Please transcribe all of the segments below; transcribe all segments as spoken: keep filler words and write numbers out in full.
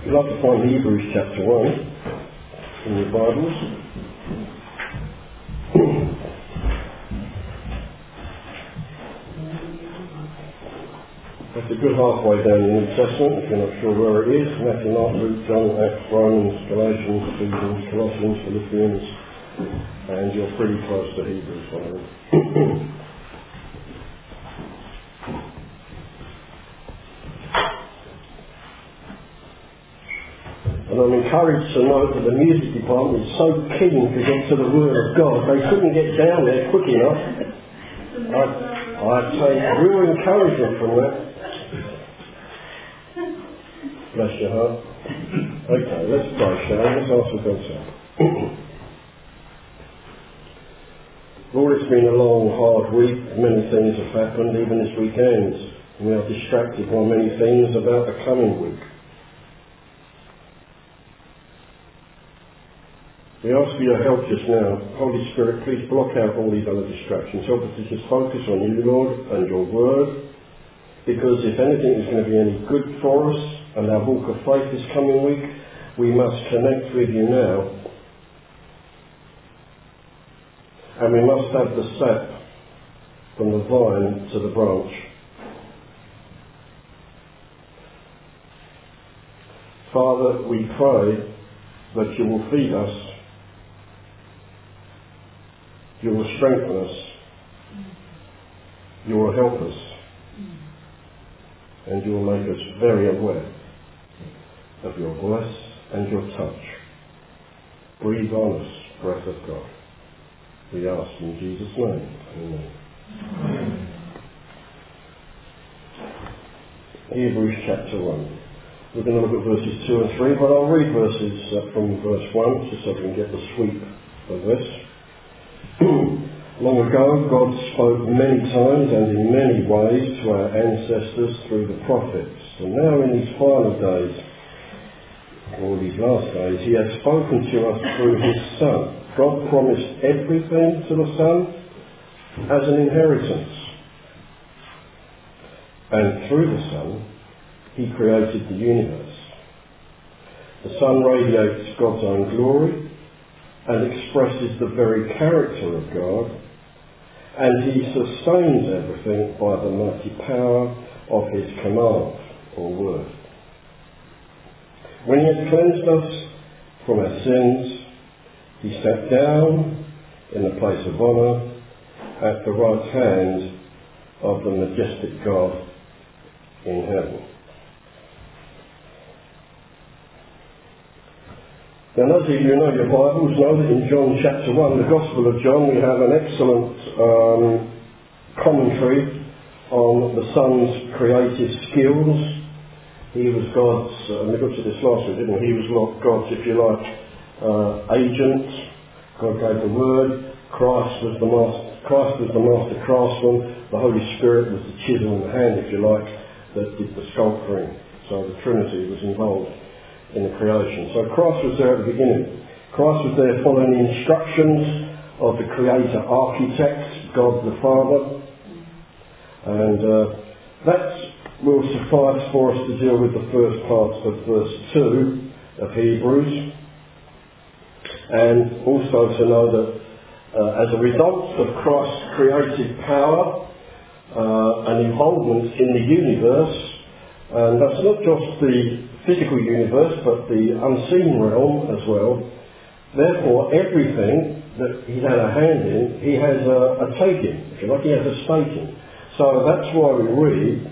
If you'd like to find Hebrews chapter one in your Bibles. That's a good halfway down the New Testament, if you're not sure where it is. Matthew, Mark, Luke, John, Acts, Romans, Galatians, Ephesians, Colossians, Philippians, and you're pretty close to Hebrews, I think. And I'm encouraged to note that the music department is so keen to get to the Word of God, they couldn't get down there quick enough. I, I take real encouragement from that. Bless your heart. Okay, let's pray, shall we? Let's ask for God's help. Lord, it's been a long, hard week. Many things have happened, even this weekend. We are distracted by many things about the coming week. We ask for your help just now. Holy Spirit, please block out all these other distractions. Help us to just focus on you, Lord, and your word. Because if anything is going to be any good for us, and our walk of faith this coming week, we must connect with you now. And we must have the sap from the vine to the branch. Father, we pray that you will feed us. You will strengthen us. You will help us. And you will make us very aware of your voice and your touch. Breathe on us, breath of God. We ask in Jesus' name. Amen. Amen. Hebrews chapter one. We're going to look at verses two and three, but I'll read verses uh, from verse one, just so we can get the sweep of this. Long ago, God spoke many times and in many ways to our ancestors through the prophets. And now in these final days, or these last days, he has spoken to us through his Son. God promised everything to the Son as an inheritance. And through the Son, he created the universe. The Son radiates God's own glory and expresses the very character of God, and he sustains everything by the mighty power of his command or word. When he had cleansed us from our sins, he sat down in the place of honour at the right hand of the majestic God in heaven. Now, those of you who know your Bibles know that in John chapter one, the Gospel of John, we have an excellent um, commentary on the Son's creative skills. He was God's, uh, and we looked at this last week, didn't we? He was God's, if you like, uh, agent. God gave the Word. Christ was the master, Christ was the master craftsman. The Holy Spirit was the chisel in the hand, if you like, that did the sculpturing. So the Trinity was involved in the creation. So Christ was there at the beginning. Christ was there following the instructions of the Creator Architect, God the Father. And uh, that will suffice for us to deal with the first part of verse two of Hebrews. And also to know that uh, as a result of Christ's creative power uh, and involvement in the universe, and that's not just the physical universe, but the unseen realm as well. Therefore, everything that he's had a hand in, he has a, a take in, if you like, he has a stake in. So that's why we read,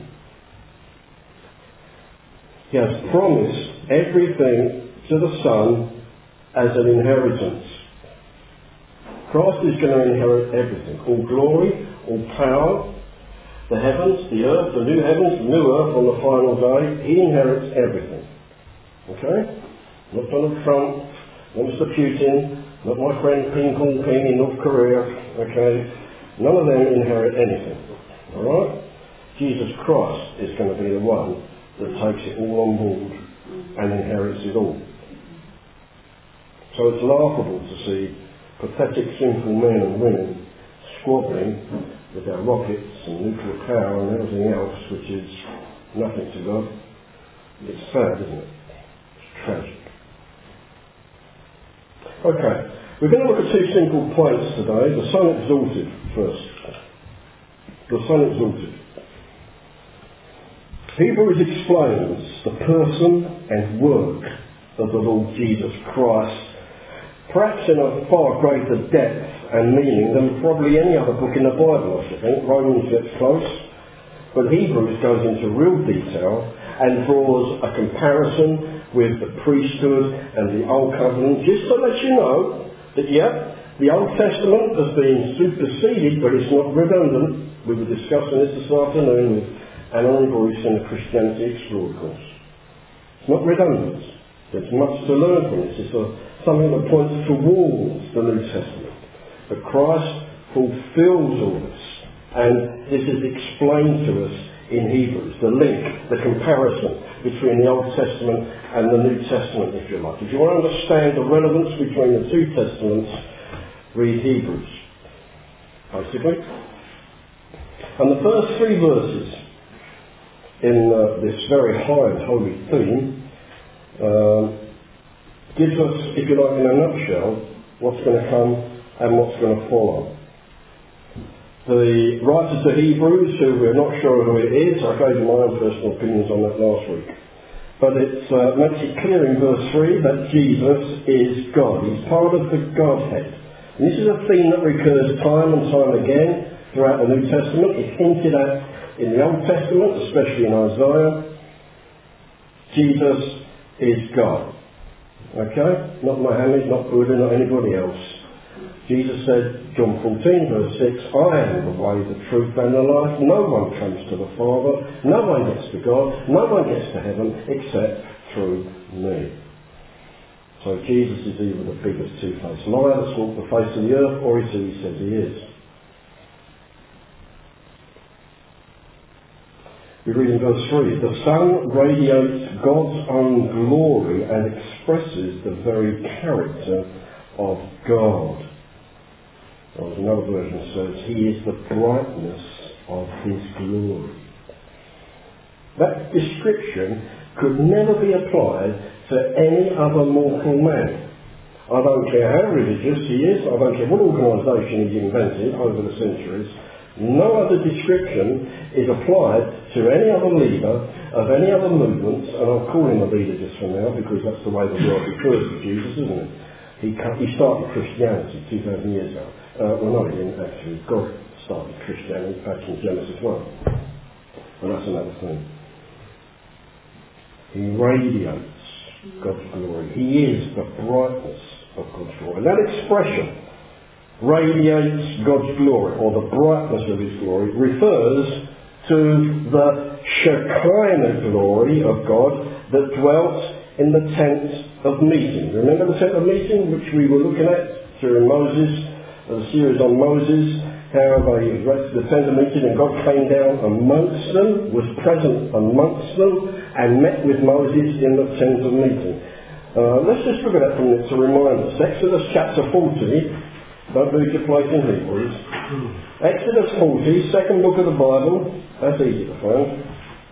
he has promised everything to the Son as an inheritance. Christ is going to inherit everything, all glory, all power, the heavens, the earth, the new heavens, the new earth on the final day. He inherits everything. Okay? Not Donald Trump, not Mister Putin, not my friend Ping Pong Ping in North Korea. Okay? None of them inherit anything. Alright? Jesus Christ is going to be the one that takes it all on board and inherits it all. So it's laughable to see pathetic, sinful men and women squabbling with their rockets and nuclear power and everything else, which is nothing to God. It's sad, isn't it? It's tragic. Okay, we're going to look at two simple points today. The Son exalted first. The Son exalted. Hebrews explains the person and work of the Lord Jesus Christ, perhaps in a far greater depth and meaning than probably any other book in the Bible, I should think. Romans gets close, but Hebrews goes into real detail and draws a comparison with the priesthood and the Old Covenant, just to let you know that, yeah, the Old Testament has been superseded, but it's not redundant. We were discussing this this afternoon with Anna and Bruce in the Christianity Explored course. It's not redundant. There's much to learn from this. It's a, something that points towards the New Testament. But Christ fulfills all this. And this is explained to us in Hebrews. The link, the comparison between the Old Testament and the New Testament, if you like. If you want to understand the relevance between the two Testaments, read Hebrews, basically. And the first three verses in uh, this very high and holy theme uh, gives us, if you like, in a nutshell, what's going to come and what's going to follow. The writer to Hebrews, who we're not sure who it is, I gave you my own personal opinions on that last week, but it uh, makes it clear in verse three that Jesus is God. He's part of the Godhead. And this is a theme that recurs time and time again throughout the New Testament. It's hinted at in the Old Testament, especially in Isaiah. Jesus is God. Okay? Not Muhammad, not Buddha, not anybody else. Jesus said, John fourteen verse six, I am the way, the truth and the life. No one comes to the Father. No one gets to God. No one gets to heaven except through me. So Jesus is either the biggest two-faced liar that's walked the face of the earth, or he's who he says he is. We read in verse three, the Son radiates God's own glory and expresses the very character of God. Or as another version says, he is the brightness of his glory. That description could never be applied to any other mortal man. I don't care how religious he is, I don't care what organisation he's invented over the centuries, no other description is applied to any other leader of any other movement, and I'll call him a leader just for now because that's the way the world refers to Jesus, isn't it? He, he started Christianity two thousand years ago. Uh, well, no, he didn't actually. God started Christianity back in Genesis one. But that's another thing. He radiates God's glory. He is the brightness of God's glory. That expression, radiates God's glory, or the brightness of his glory, refers to the Shekinah glory of God that dwelt in the tent of meeting. Remember the tent of meeting, which we were looking at during Moses, the series on Moses, how they rested the tent of meeting and God came down amongst them, was present amongst them, and met with Moses in the tent of meeting. Uh, let's just look at that from to remind us. Exodus chapter forty. Don't lose your place in Hebrews. Exodus forty, second book of the Bible. That's easy to find.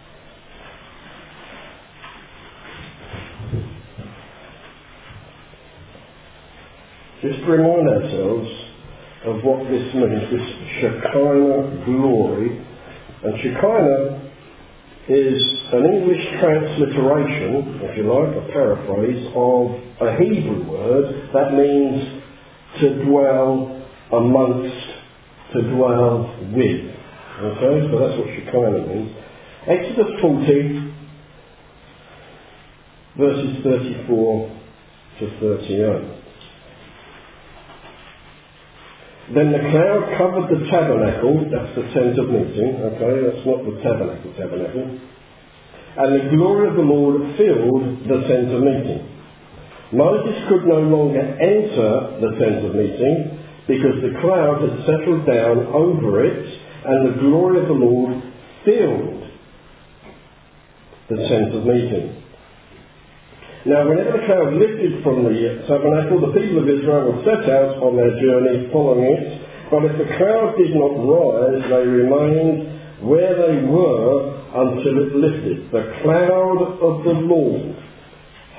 Just to remind ourselves of what this means, this Shekinah glory. And Shekinah is an English transliteration, if you like, a paraphrase, of a Hebrew word that means to dwell amongst, to dwell with. Okay, so that's what Shekinah means. Exodus forty, verses thirty-four to thirty-eight. Then the cloud covered the tabernacle, that's the tent of meeting, okay, that's not the tabernacle, tabernacle. And the glory of the Lord filled the tent of meeting. Moses could no longer enter the tent of meeting because the cloud had settled down over it and the glory of the Lord filled the tent of meeting. Now, whenever the cloud lifted from the tabernacle, the people of Israel would set out on their journey following it. But if the cloud did not rise, they remained where they were until it lifted. The cloud of the Lord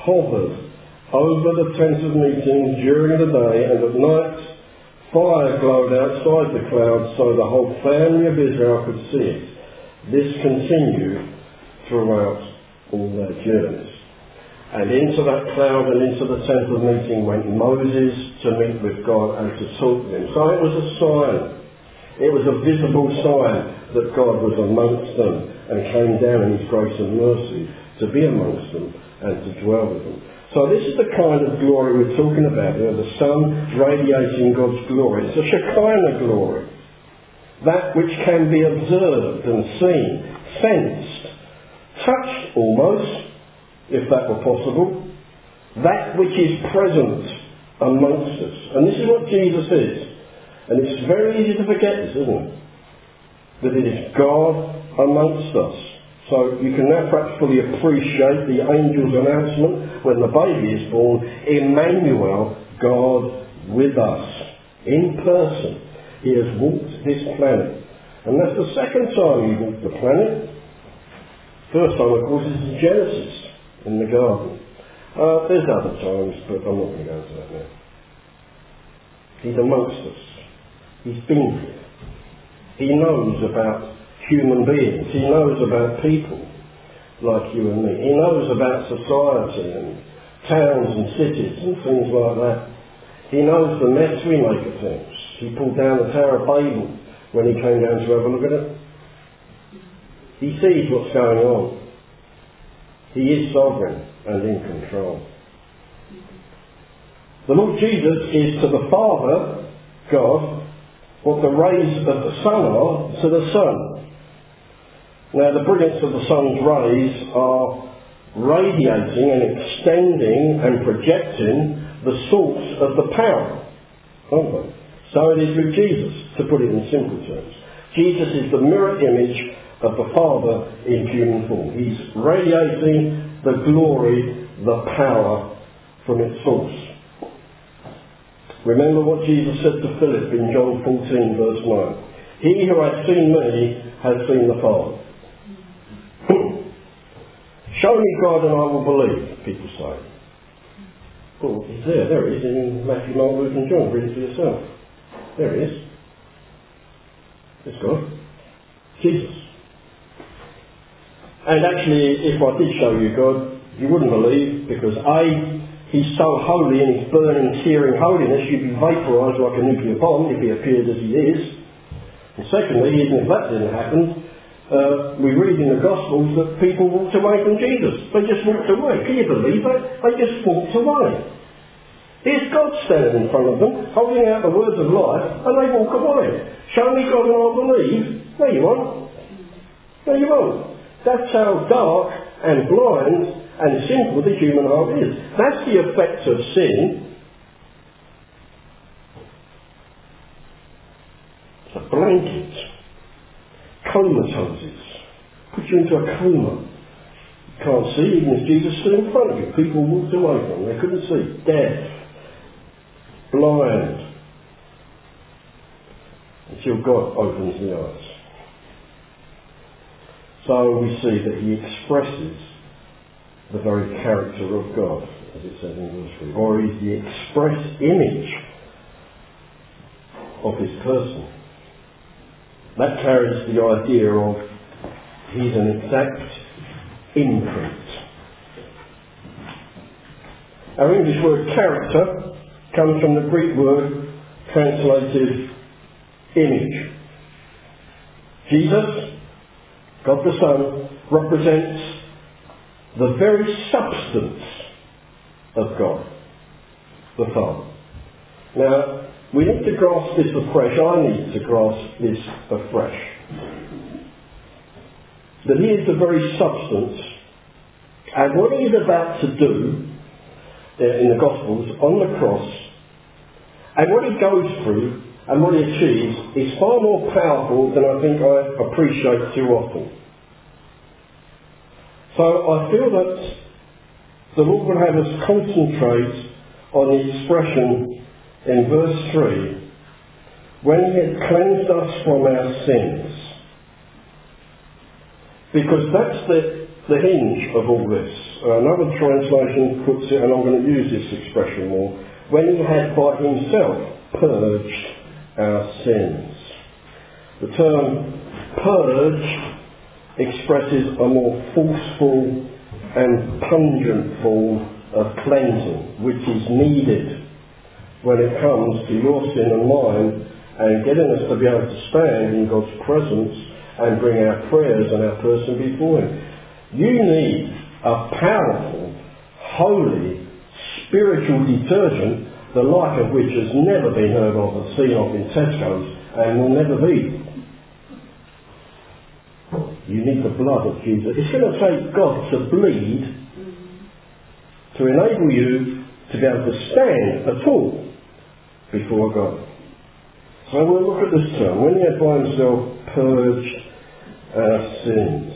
hovered over the tent of meeting during the day, and at night fire glowed outside the cloud so the whole family of Israel could see it. This continued throughout all their journeys. And into that cloud and into the tent of meeting went Moses to meet with God and to talk with him. So it was a sign. It was a visible sign that God was amongst them and came down in his grace and mercy to be amongst them and to dwell with them. So this is the kind of glory we're talking about here, the sun radiating God's glory. It's a Shekinah glory. That which can be observed and seen, sensed, touched almost, if that were possible. That which is present amongst us. And this is what Jesus is. And it's very easy to forget this, isn't it? That it is God amongst us. So you can now perhaps fully appreciate the angel's announcement when the baby is born, Emmanuel, God with us, in person. He has walked this planet. And that's the second time he walked the planet. First time, of course, is in Genesis, in the garden. Uh, there's other times, but I'm not going to go into that now. He's amongst us. He's been here. He knows about human beings. He knows about people like you and me. He knows about society and towns and cities and things like that. He knows the mess we make of things. He pulled down the Tower of Babel when he came down to have a look at it. He sees what's going on. He is sovereign and in control. The Lord Jesus is to the Father, God, what the rays of the sun are to the sun. Now, the brilliance of the sun's rays are radiating and extending and projecting the source of the power, aren't they? So it is with Jesus, to put it in simple terms. Jesus is the mirror image of the Father in human form. He's radiating the glory, the power from its source. Remember what Jesus said to Philip in John fourteen, verse nine. He who has seen me has seen the Father. Show me God and I will believe, people say. Well, he's there. There he is in Matthew, Mark, Luke and John. Read it for yourself. There he is. It's God. Jesus. And actually, if I did show you God, you wouldn't believe, because A, he's so holy in his burning, searing holiness, you'd be vaporised like a nuclear bomb if he appeared as he is. And secondly, even if that didn't happen, uh, we read in the Gospels that people walked away from Jesus. They just walked away. Can you believe that? They just walked away. Here's God standing in front of them, holding out the words of life, and they walk away. Show me God and I'll believe. No, you won't. No, you won't. That's how dark and blind and sinful the human heart is. That's the effect of sin. It's a blanket. Comatoses. Put you into a coma. You can't see, even if Jesus stood in front of you. People walked away from them. They couldn't see. Deaf. Blind. Until God opens the eyes. So we see that he expresses the very character of God, as it says in verse three, or he's the express image of his person. That carries the idea of he's an exact imprint. Our English word character comes from the Greek word translated image. Jesus, God the Son, represents the very substance of God, the Father. Now, we need to grasp this afresh. I need to grasp this afresh. That he is the very substance, and what he is about to do in the Gospels on the cross, and what he goes through and what he achieves is far more powerful than I think I appreciate too often. So I feel that the Lord would have us concentrate on the expression in verse three, when he had cleansed us from our sins. Because that's the the hinge of all this. Another translation puts it, and I'm going to use this expression more, when he had by himself purged our sins. The term purge expresses a more forceful and pungent form of cleansing, which is needed when it comes to your sin and mine, and getting us to be able to stand in God's presence and bring our prayers and our person before Him. You need a powerful, holy, spiritual detergent, the like of which has never been heard of or seen of in Tesco's and will never be. You need the blood of Jesus. It's going to take God to bleed to enable you to be able to stand at all before God. So we'll look at this term. When he had by himself purged our sins.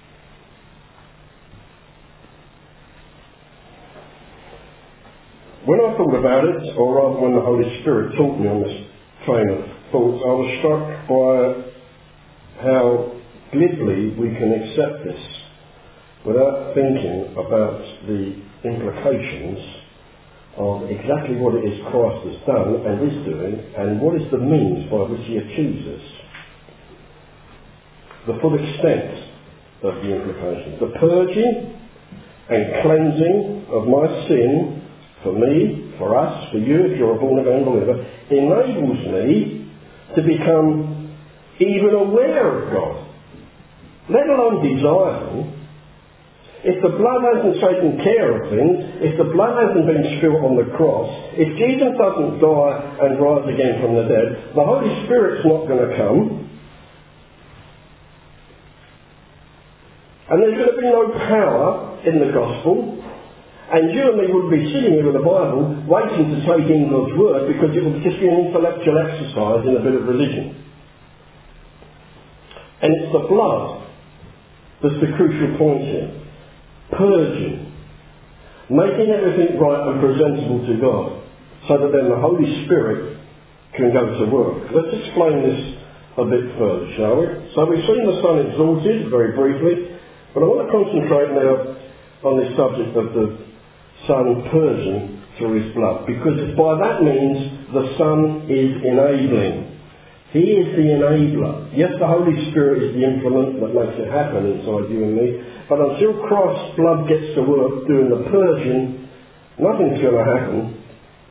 When I thought about it, or rather when the Holy Spirit taught me on this train of thoughts, I was struck by how glibly we can accept this without thinking about the implications of exactly what it is Christ has done and is doing, and what is the means by which he achieves this. The full extent of the implications. The purging and cleansing of my sin, for me, for us, for you, if you're a born-again believer, enables me to become even aware of God, let alone desire them. If the blood hasn't taken care of things, if the blood hasn't been spilled on the cross, if Jesus doesn't die and rise again from the dead, the Holy Spirit's not going to come. And there's going to be no power in the gospel. And you and me would be sitting here with the Bible waiting to take in God's word, because it would just be an intellectual exercise in a bit of religion. And it's the blood that's the crucial point here. Purging. Making everything right and presentable to God, so that then the Holy Spirit can go to work. Let's explain this a bit further, shall we? So we've seen the Son exalted, very briefly, but I want to concentrate now on this subject of the Son purging through his blood, because by that means the Son is enabling. He is the enabler. Yes, the Holy Spirit is the implement that makes it happen inside you and me, but until Christ's blood gets to work doing the purging, nothing's going to happen.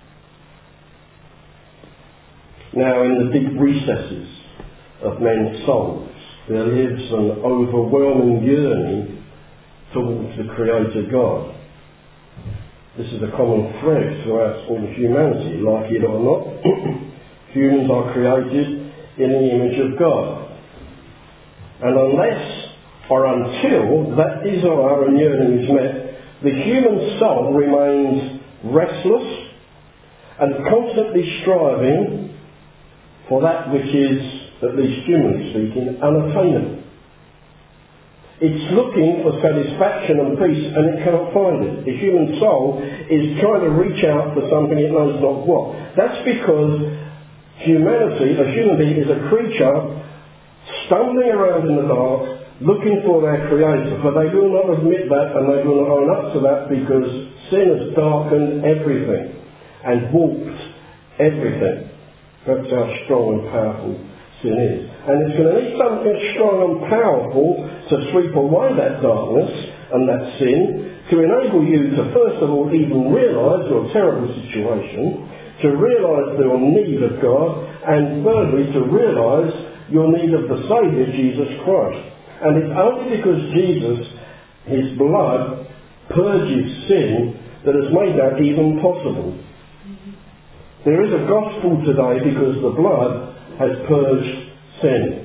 Now, in the deep recesses of men's souls, there lives an overwhelming yearning towards the Creator God. This is a common thread throughout all of humanity, like it or not. Humans are created in the image of God. And unless or until that desire and yearning is met, the human soul remains restless and constantly striving for that which is, at least humanly speaking, unattainable. It's looking for satisfaction and peace, and it cannot find it. The human soul is trying to reach out for something it knows not what. That's because humanity, a human being, is a creature stumbling around in the dark, looking for their Creator. But they will not admit that, and they will not own up to that, because sin has darkened everything and warped everything. That's how strong and powerful sin is. And it's going to need something strong and powerful to sweep away that darkness and that sin, to enable you to first of all even realise your terrible situation, to realise your need of God, and thirdly to realise your need of the Saviour, Jesus Christ. And it's only because Jesus, his blood, purges sin that has made that even possible. There is a gospel today because the blood has purged sin.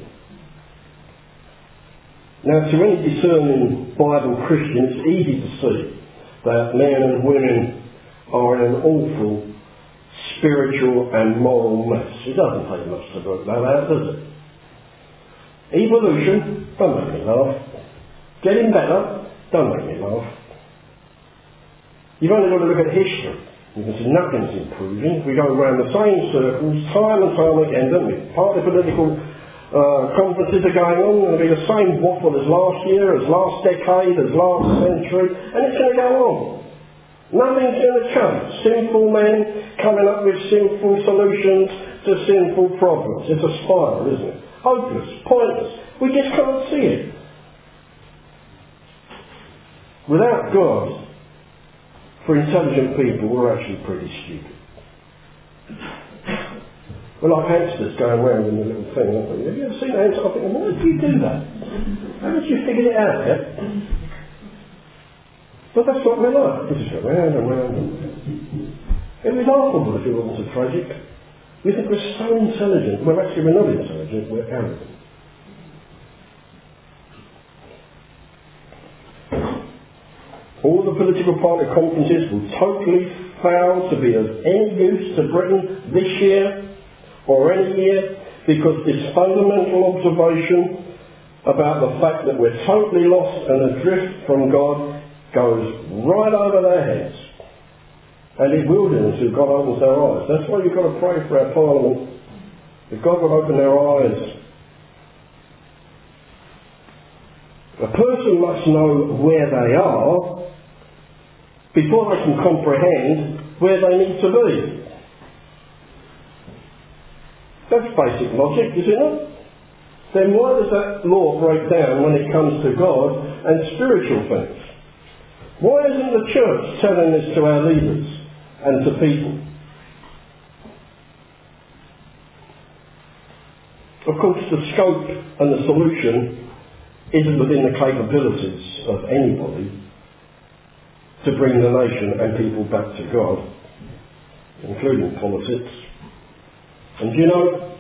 Now, to any discerning Bible Christian, it's easy to see that men and women are in an awful spiritual and moral mess. It doesn't take much to work that out, does it? Evolution, don't make me laugh. Getting better, don't make me laugh. You've only got to look at history. You can see nothing's improving. We go around the same circles time and time again, don't we? Partly political uh, conferences are going on, and it'll be the same waffle as last year, as last decade, as last century, and it's going to go on. Nothing's going to change. Sinful men coming up with sinful solutions to sinful problems. It's a spiral, isn't it? Hopeless, pointless. We just can't see it. Without God, for intelligent people, we're actually pretty stupid. We're like hamsters going around in the little thing, aren't we? Have you ever seen a hamster? I think, why did you do that? How did you figure it out yet? But that's what we're like. We just go round and round and round. It would be laughable if it wasn't so tragic. We think we're so intelligent. Well, actually, we're not intelligent, we're arrogant. All the political party conferences will totally fail to be of any use to Britain this year or any year, because this fundamental observation about the fact that we're totally lost and adrift from God goes right over their heads. And it will do until God opens their eyes. That's why you've got to pray for our Parliament. If God will open their eyes. A person must know where they are before they can comprehend where they need to be. That's basic logic, is it not? Then why does that law break down when it comes to God and spiritual things? Why isn't the church telling this to our leaders and to people? Of course, the scope and the solution isn't within the capabilities of anybody to bring the nation and people back to God, including politics. And you know,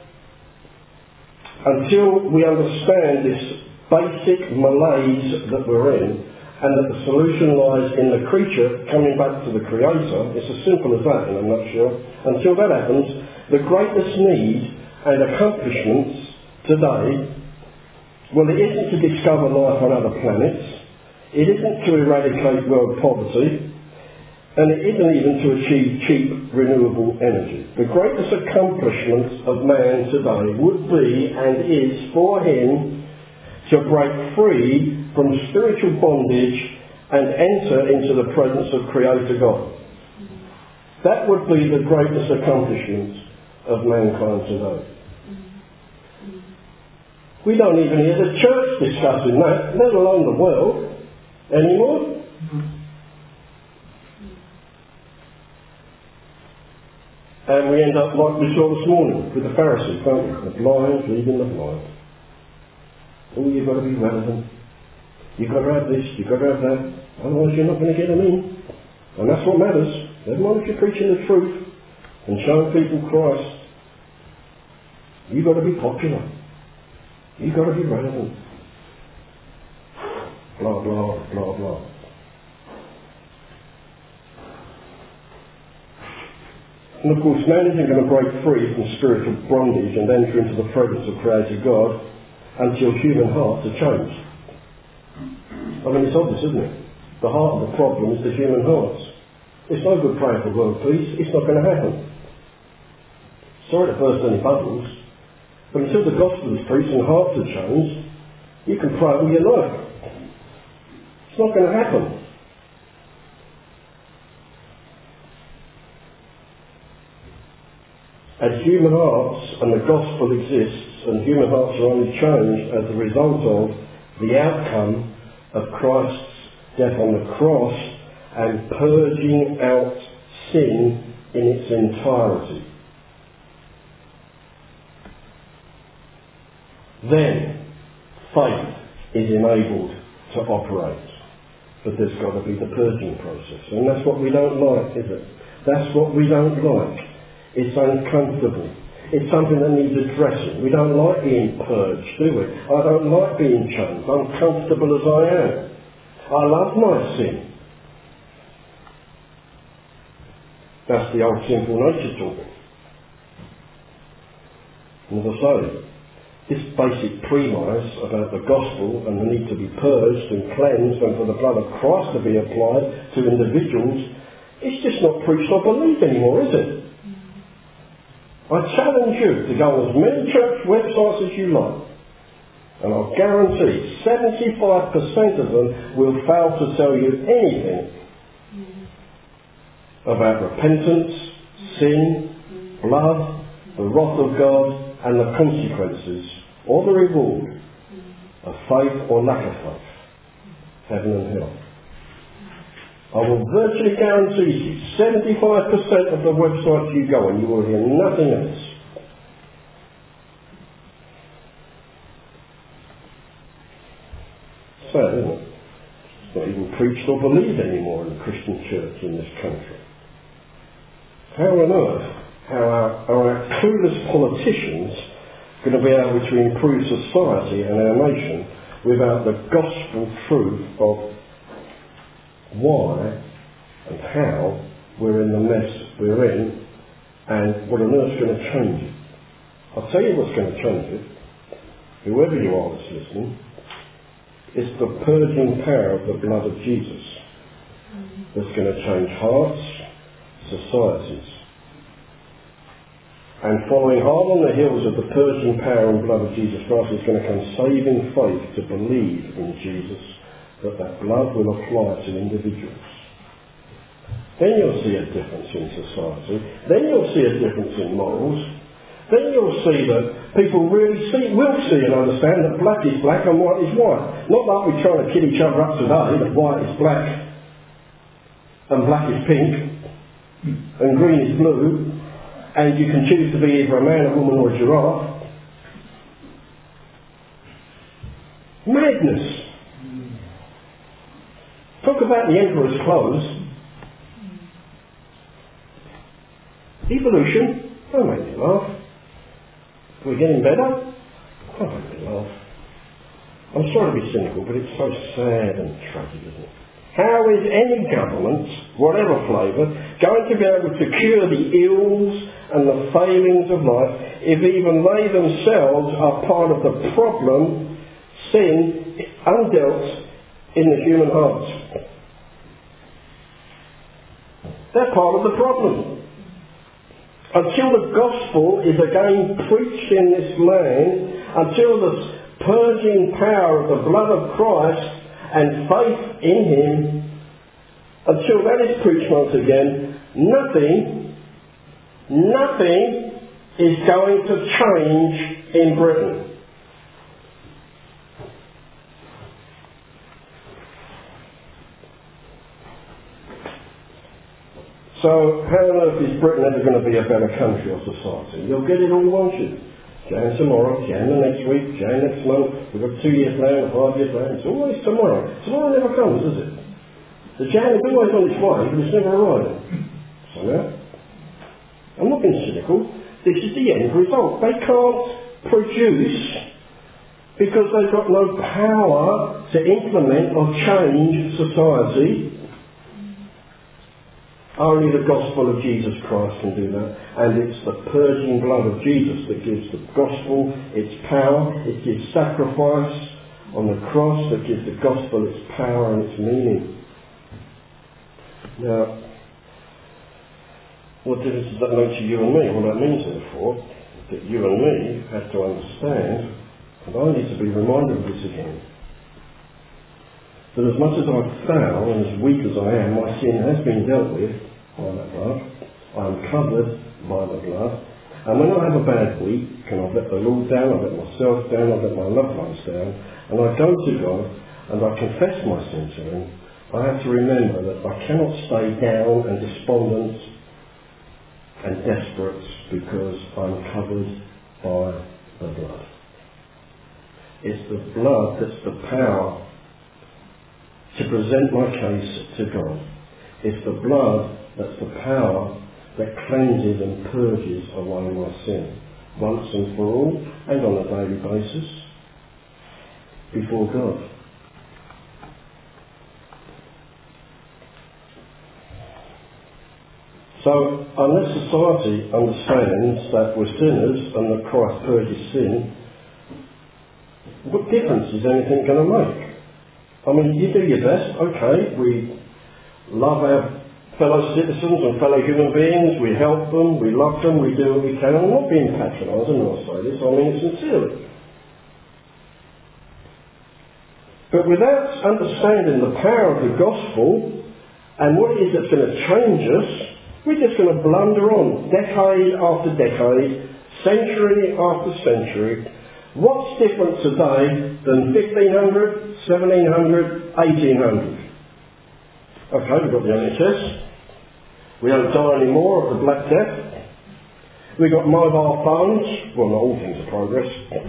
until we understand this basic malaise that we're in, and that the solution lies in the creature coming back to the Creator, it's as simple as that in a nutshell. Until that happens, the greatest need and accomplishments today, well, it isn't to discover life on other planets, it isn't to eradicate world poverty, and it isn't even to achieve cheap renewable energy. The greatest accomplishment of man today would be and is for him to break free from spiritual bondage and enter into the presence of Creator God. That would be the greatest accomplishment of mankind today. We don't even hear the church discussing that, let alone the world, anymore. And we end up like we saw this morning with the Pharisees, don't we? The blind leading the blind. Oh, you've got to be relevant. You've got to have this, you've got to have that. Otherwise you're not going to get them in. And that's what matters. Never mind if you're preaching the truth and showing people Christ. You've got to be popular. You've got to be relevant. Blah, blah, blah, blah. And of course, man isn't going to break free from spiritual bondage and enter into the presence of Creator God until human hearts are changed. I mean, it's obvious, isn't it? The heart of the problem is the human hearts. It's no good praying for world peace. It's not going to happen. Sorry to burst any bubbles, but until the gospel is preached and hearts are changed, you can pray all your life. It's not going to happen. As human hearts and the gospel exists, and human hearts are only changed as a result of the outcome of Christ's death on the cross and purging out sin in its entirety. Then faith is enabled to operate. But there's got to be the purging process. And that's what we don't like, is it? That's what we don't like. It's uncomfortable. It's something that needs addressing. We don't like being purged, do we? I don't like being changed, uncomfortable as I am. I love my sin. That's the old sinful nature talking. And as I say, this basic premise about the gospel and the need to be purged and cleansed and for the blood of Christ to be applied to individuals, it's just not preached or believed anymore, is it? I challenge you to go on as many church websites as you like, and I'll guarantee seventy-five percent of them will fail to tell you anything about repentance, sin, blood, the wrath of God, and the consequences, or the reward of faith or lack of faith, heaven and hell. I will virtually guarantee you seventy-five percent of the websites you go on, you will hear nothing else. Sad, isn't it? It's not even preached or believed anymore in the Christian church in this country. How on earth are our, are our clueless politicians going to be able to improve society and our nation without the gospel truth of why and how we're in the mess we're in, and what on earth's going to change it? I'll tell you what's going to change it, whoever you are that's listening. It's the purging power of the blood of Jesus that's going to change hearts, societies. And following hard on the heels of the purging power and blood of Jesus Christ is going to come saving faith to believe in Jesus, that that blood will apply to individuals. Then you'll see a difference in society. Then you'll see a difference in morals. Then you'll see that people really see, will see and understand that black is black and white is white. Not like we're trying to kid each other up today, that white is black and black is pink and green is blue, and you can choose to be either a man, a woman or a giraffe. Madness. Talk about the emperor's clothes. Evolution. Don't make me laugh. We're getting better? Don't make me laugh. I'm sorry to be cynical, but it's so sad and tragic, isn't it? How is any government, whatever flavour, going to be able to cure the ills and the failings of life if even they themselves are part of the problem, sin, undealt in the human heart? They're part of the problem. Until the gospel is again preached in this land, until the purging power of the blood of Christ and faith in Him, until that is preached once again, nothing, nothing is going to change in Britain. So how on earth is Britain ever going to be a better country or society? You'll get it all, won't you? Jan tomorrow, Jan the next week, Jan next month. We've got two years plan, a five year plan. It's always tomorrow. Tomorrow never comes, does it? The Jan is always on its way, but it's never arriving. So now, I'm not being cynical. This is the end result. They can't produce because they've got no power to implement or change society. Only the gospel of Jesus Christ can do that. And it's the purging blood of Jesus that gives the gospel its power. It gives sacrifice on the cross that gives the gospel its power and its meaning. Now, what difference does that make to you and me? Well, that means, therefore, that you and me have to understand, and I need to be reminded of this again, that as much as I fail and as weak as I am, my sin has been dealt with by the blood. I am covered by the blood. And when I have a bad week, and I've let the Lord down, I've let myself down, I've let my loved ones down, and I go to God and I confess my sin to Him, I have to remember that I cannot stay down and despondent and desperate because I'm covered by the blood. It's the blood that's the power to present my case to God. It's the blood that's the power that cleanses and purges away my sin, once and for all, and on a daily basis, before God. So, unless society understands that we're sinners and that Christ purges sin, what difference is anything going to make? I mean, you do your best, okay, we love our fellow citizens and fellow human beings. We help them, we love them, we do what we can. I'm not being patronising when I say this, I mean it sincerely. But without understanding the power of the gospel and what it is that's going to change us, we're just going to blunder on, decade after decade, century after century. What's different today than fifteen hundred, seventeen hundred, eighteen hundred? Okay, we've got the N H S. We don't die anymore of the Black Death. We've got mobile phones. Well, not all things are progress.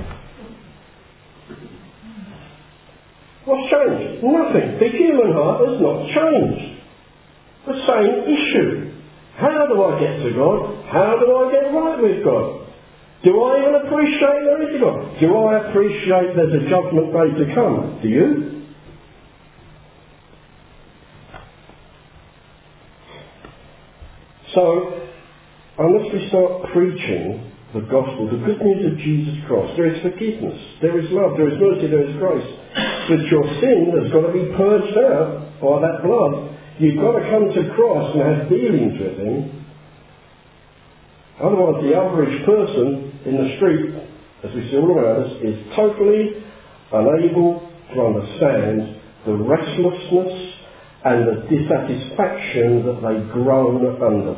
What's changed? Nothing. The human heart has not changed. The same issue. How do I get to God? How do I get right with God? Do I even appreciate there is a God? Do I appreciate there's a judgment day to come? Do you? So, unless we start preaching the gospel, the good news of Jesus Christ, there is forgiveness, there is love, there is mercy, there is grace. But your sin has got to be purged out by that blood. You've got to come to Christ and have dealings with Him. Otherwise, the average person in the street, as we see all around us, is totally unable to understand the restlessness and the dissatisfaction that they groan under.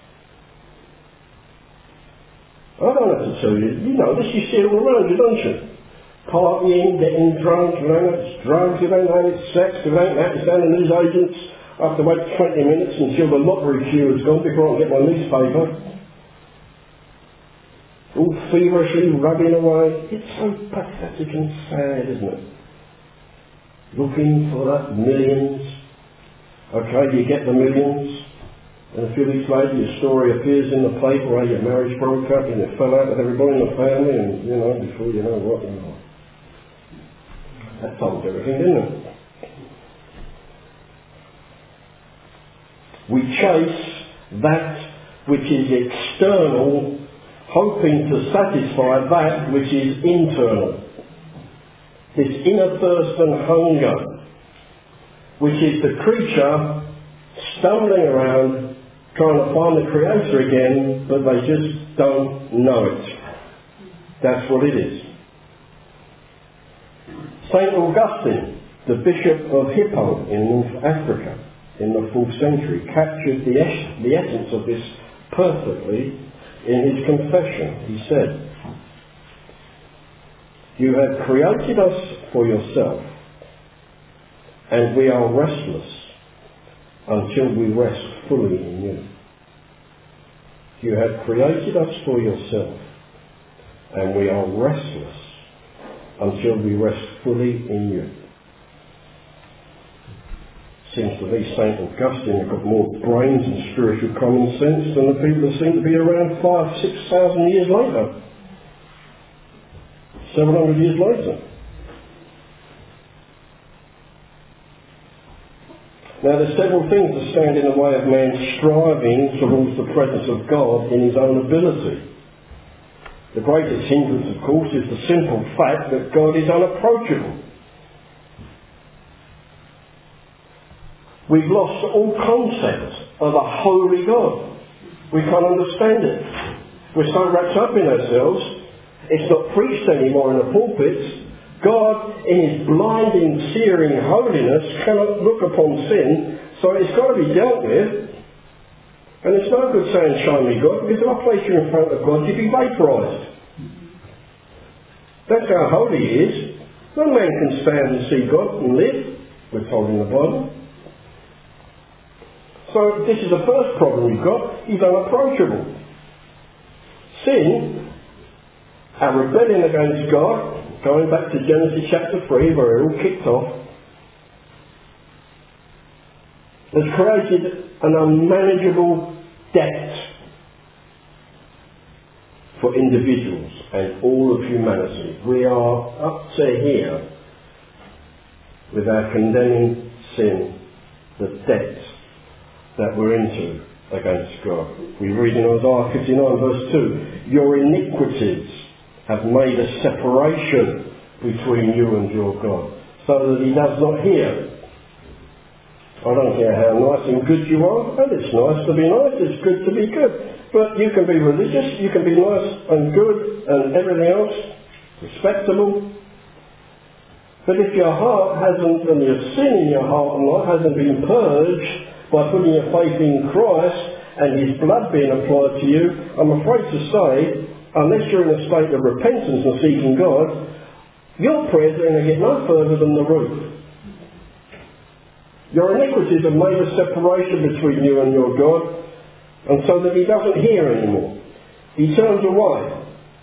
I don't have to tell you, you know this, you see it all around you, don't you? Partying, getting drunk, you know, it's drugs, you don't know, it's sex, you don't know, it's down in these agents. I have to wait twenty minutes until the lottery queue has gone before I can get my newspaper. All feverishly rubbing away. It's so pathetic and sad, isn't it? Looking for that millions. Okay, you get the millions, and a few weeks later your story appears in the paper where your marriage broke up and you fell out with everybody in the family, and you know, before you know what, you know. That told everything, didn't it? We chase that which is external, hoping to satisfy that which is internal. This inner thirst and hunger, which is the creature stumbling around trying to find the Creator again, but they just don't know it. That's what it is. Saint Augustine, the Bishop of Hippo in North Africa in the fourth century, captured the, es- the essence of this perfectly in his confession. He said, "You have created us for yourself, and we are restless until we rest fully in you. You have created us for yourself, and we are restless until we rest fully in you." Seems to me Saint Augustine has got more brains and spiritual common sense than the people that seem to be around five, six thousand years later. Seven hundred years later. Now there's several things that stand in the way of man striving towards the presence of God in his own ability. The greatest hindrance, of course, is the simple fact that God is unapproachable. We've lost all concept of a holy God. We can't understand it. We're so wrapped up in ourselves, it's not preached anymore in the pulpits. God, in his blinding, searing holiness, cannot look upon sin, so it's got to be dealt with. And it's no good saying, "Show me God," because if I place you in front of God, you'd be vaporised. That's how holy he is. No man can stand and see God and live, we're told in the Bible. So this is the first problem we've got. He's unapproachable. Sin, our rebellion against God, going back to Genesis chapter three, where it all kicked off, has created an unmanageable debt for individuals and all of humanity. We are up to here with our condemning sin, the debt that we're into against God. We read in Isaiah fifty-nine verse two, "Your iniquities have made a separation between you and your God, so that he does not hear." I don't care how nice and good you are, and it's nice to be nice, it's good to be good. But you can be religious, you can be nice and good and everything else, respectable. But if your heart hasn't, and your sin in your heart and life hasn't been purged by putting your faith in Christ and His blood being applied to you, I'm afraid to say, unless you're in a state of repentance and seeking God, your prayers are going to get no further than the roof. Your iniquities have made a separation between you and your God, and so that He doesn't hear anymore. He turns away.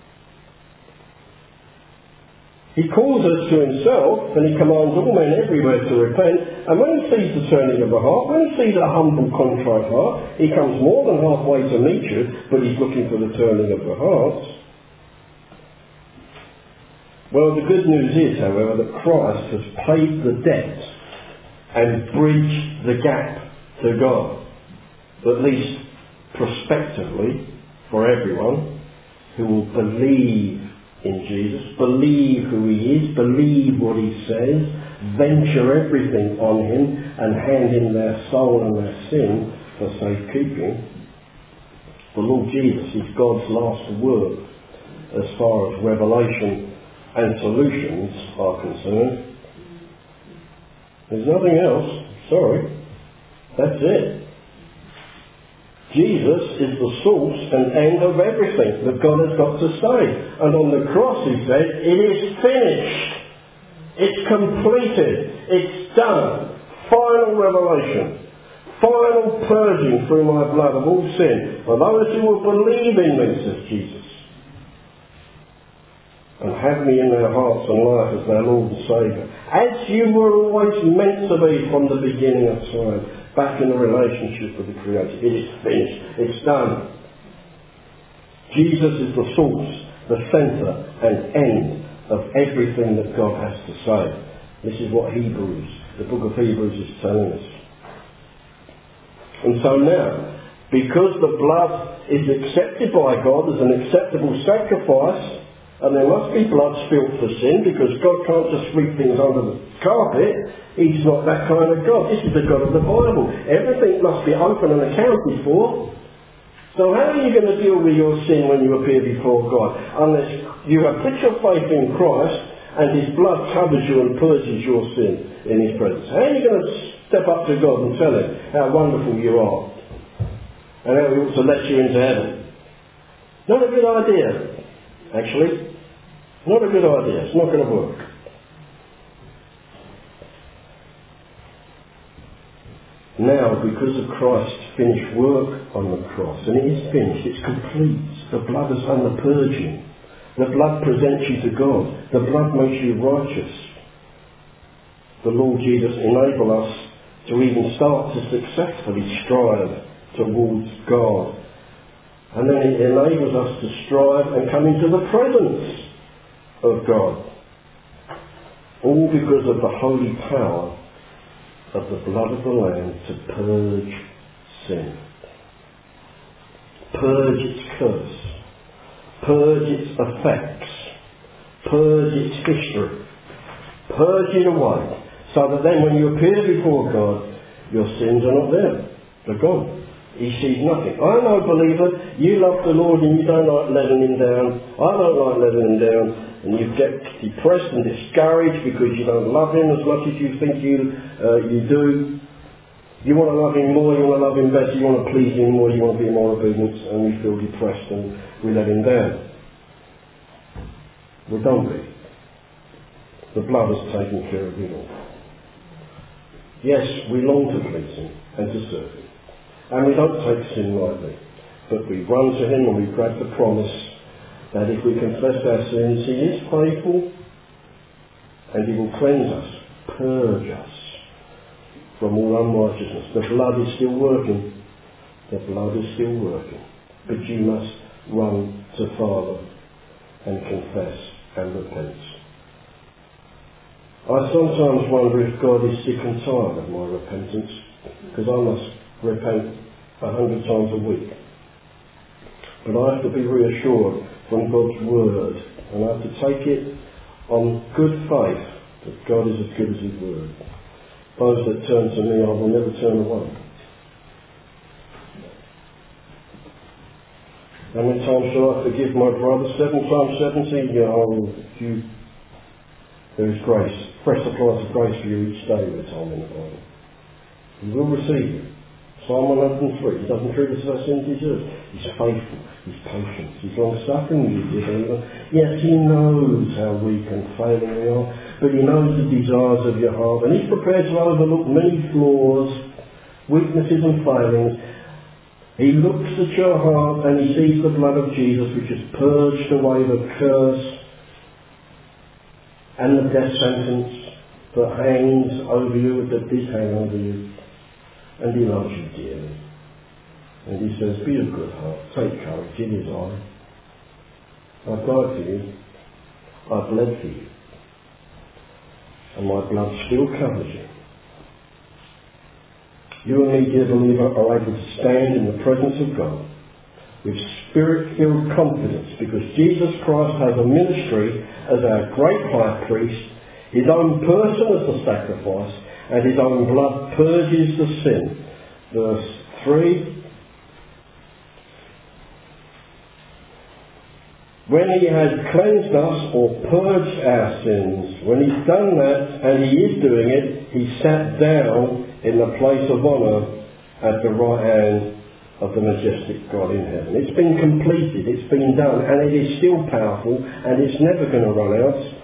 He calls us to Himself, and He commands all men everywhere to repent, and when He sees the turning of the heart, when He sees a humble, contrite heart, He comes more than halfway to meet you, but He's looking for the turning of the heart. Well, the good news is, however, that Christ has paid the debt and bridged the gap to God, at least prospectively, for everyone who will believe in Jesus, believe who He is, believe what He says, venture everything on Him and hand Him their soul and their sin for safekeeping. The Lord Jesus is God's last word as far as revelation and solutions are concerned. There's nothing else. Sorry. That's it. Jesus is the source and end of everything that God has got to say. And on the cross He said, it is finished. It's completed. It's done. Final revelation. Final purging through my blood of all sin. For those who will believe in me, says Jesus, and have me in their hearts and life as their Lord and Saviour, as you were always meant to be from the beginning of time, back in the relationship with the Creator. It is finished. It's done. Jesus is the source, the centre and end of everything that God has to say. This is what Hebrews, the book of Hebrews, is telling us. And so now, because the blood is accepted by God as an acceptable sacrifice, and there must be blood spilt for sin, because God can't just sweep things under the carpet. He's not that kind of God. This is the God of the Bible. Everything must be open and accounted for. So how are you going to deal with your sin when you appear before God? Unless you have put your faith in Christ and His blood covers you and purges your sin in His presence. How are you going to step up to God and tell Him how wonderful you are and how He wants to let you into heaven? Not a good idea, actually. Not a good idea. It's not going to work. Now, because of Christ's finished work on the cross, and it is finished, it's complete. The blood has done the purging. The blood presents you to God. The blood makes you righteous. The Lord Jesus enables us to even start to successfully strive towards God. And then it enables us to strive and come into the presence of God. All because of the holy power of the blood of the Lamb to purge sin. Purge its curse. Purge its effects. Purge its history. Purge it away. So that then when you appear before God, your sins are not there. They're gone. He sees nothing. I know, believer, you love the Lord and you don't like letting Him down. I don't like letting Him down. And you get depressed and discouraged because you don't love Him as much as you think you uh, you do. You want to love Him more, you want to love Him better, you want to please Him more, you want to be more obedient, and you feel depressed and we let Him down. We don't be. The blood has taken care of it all. Yes, we long to please Him and to serve Him. And we don't take sin lightly. But we run to Him and we grab the promise that if we confess our sins, He is faithful and He will cleanse us, purge us from all unrighteousness. The blood is still working. The blood is still working. But you must run to Father and confess and repent. I sometimes wonder if God is sick and tired of my repentance, because I must repent a hundred times a week. But I have to be reassured from God's word, and I have to take it on good faith that God is as good as His word. Those that turn to me, I will never turn away. How many times shall I forgive my brother? Seven times seventy? You know, you, there is grace. Fresh supplies of grace for you each day, we're told in the Bible. You will receive it. Psalm one hundred and three. He doesn't treat us as our sins deserve. He's faithful. He's patient. He's long-suffering, you dear believer. Yes, he knows how weak and failing we are, but he knows the desires of your heart, and he's prepared to overlook many flaws, weaknesses and failings. He looks at your heart and he sees the blood of Jesus, which has purged away the curse and the death sentence that hangs over you, that did hang over you. And he loves you dearly. And he says, be of good heart, take courage, it is I. I died for you, I bled for you, and my blood still covers you. You and me, dear believer, are able to stand in the presence of God with spirit-filled confidence, because Jesus Christ has a ministry as our great high priest, his own person as the sacrifice, and his own blood purges the sin. Verse three. When he has cleansed us or purged our sins, when he's done that, and he is doing it, he sat down in the place of honour at the right hand of the majestic God in heaven. It's been completed, it's been done, and it is still powerful, and it's never going to run out.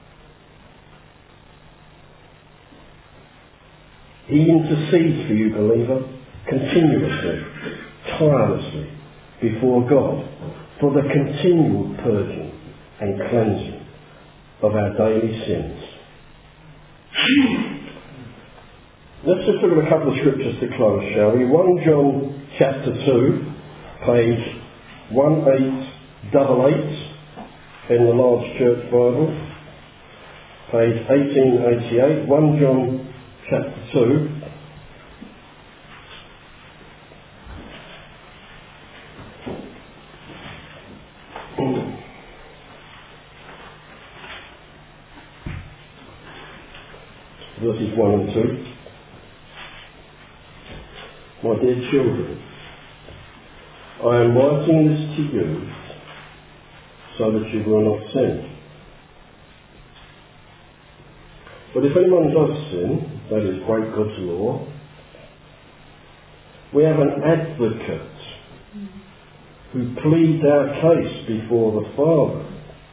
He intercedes for you, believer, continuously, tirelessly, before God, for the continual purging and cleansing of our daily sins. Let's just look at a couple of scriptures to close, shall we? First John chapter two, page one eight eight eight in the Large Church Bible, page eighteen eighty-eight, First John chapter two. Verses one and two. My dear children, I am writing this to you so that you will not sin. But if anyone does sin, that is, break God's law, we have an advocate who pleads our case before the Father.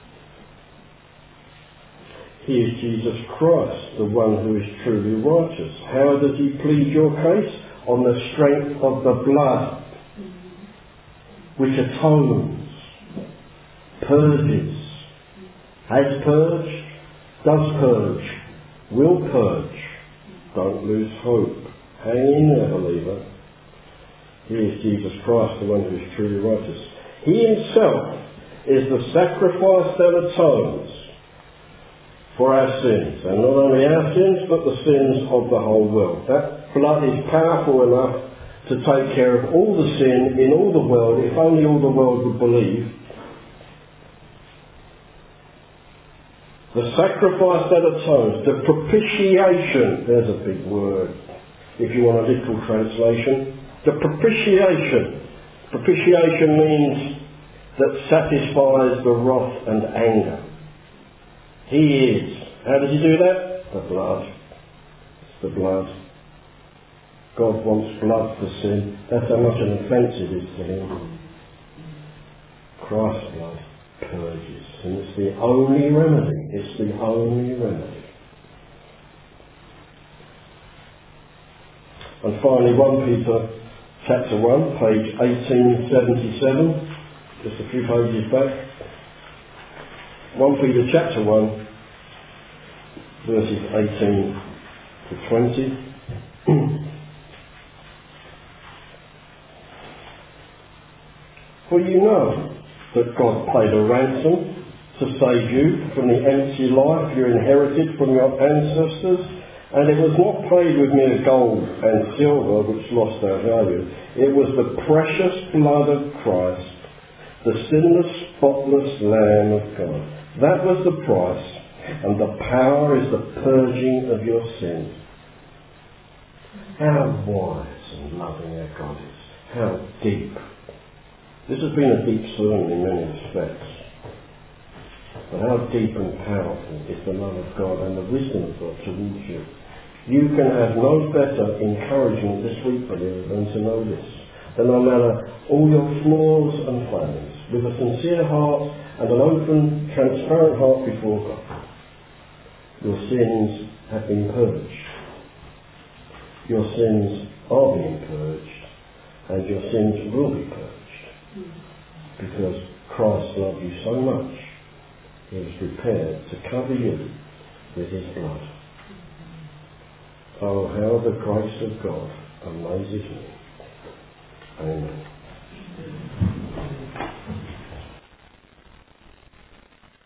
He is Jesus Christ, the one who is truly righteous. How does he plead your case? On the strength of the blood, which atones, purges, has purged, does purge, will purge. Don't lose hope. Hang in there, believer. He is Jesus Christ, the one who is truly righteous. He himself is the sacrifice that atones for our sins, and not only our sins, but the sins of the whole world. That blood is powerful enough to take care of all the sin in all the world, if only all the world would believe. The sacrifice that atones, the propitiation, there's a big word, if you want a literal translation. The propitiation. Propitiation means that satisfies the wrath and anger. He is. How does he do that? The blood. It's the blood. God wants blood for sin. That's how much an offence it is to him. Christ's blood purges. And it's the only remedy. It's the only remedy. And finally, First Peter chapter one, page eighteen seventy-seven. Just a few pages back. First Peter chapter one, verses eighteen to twenty. For you know that God paid a ransom to save you from the empty life you inherited from your ancestors, and it was not paid with mere gold and silver which lost their value. It was the precious blood of Christ, the sinless, spotless Lamb of God. That was the price, and the power is the purging of your sins. How wise and loving our God is. How deep. This has been a deep sermon in many respects. But how deep and powerful is the love of God and the wisdom of God towards you. You can have no better encouragement this week, believer, than to know this. That no matter all your flaws and failings, with a sincere heart and an open, transparent heart before God, your sins have been purged. Your sins are being purged, and your sins will be purged. Because Christ loved you so much, he was prepared to cover you with his blood. Oh, how the grace of God amazes me. Amen.